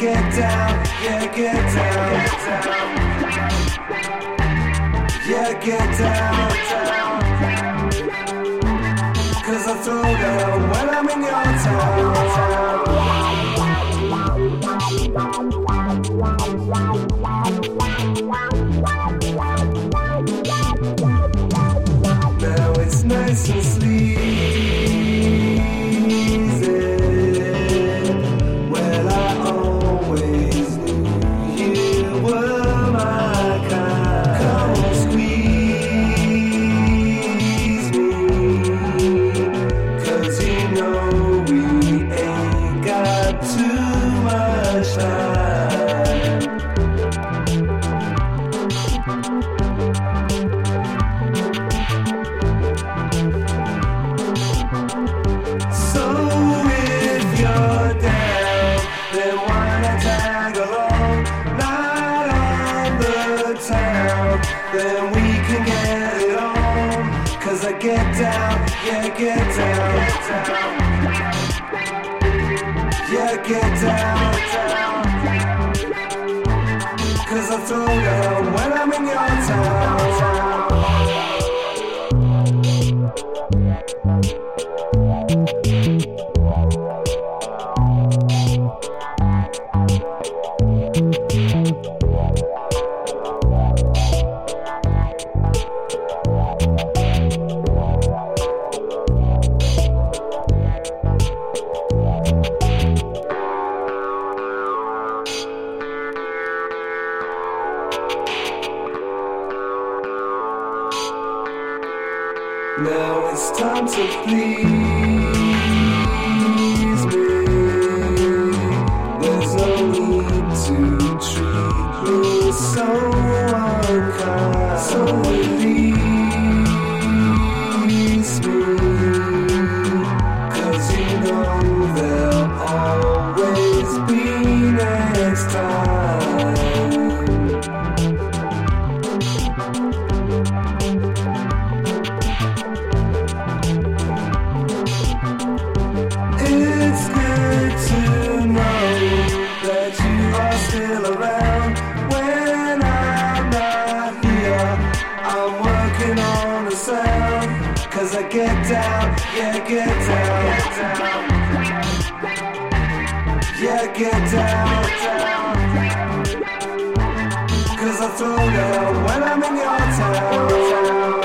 get down, yeah, get down, yeah, get down, cause I throw down when I'm in your Now it's nice and sleazy. Well, I always knew you were my kind. Come on, squeeze me, cause you know we ain't got too much time. Then we can get it on, cause I get down, yeah, get down, yeah, get down, cause I throw down when I'm in your town. Now it's time to please me. There's no need to treat me so unkind. So release me, cause you know there'll always be next time. It's good to know that you are still around when I'm not here. I'm working on the sound, cause I get down, yeah, get down, yeah, get down, cause I throw down when I'm in your town.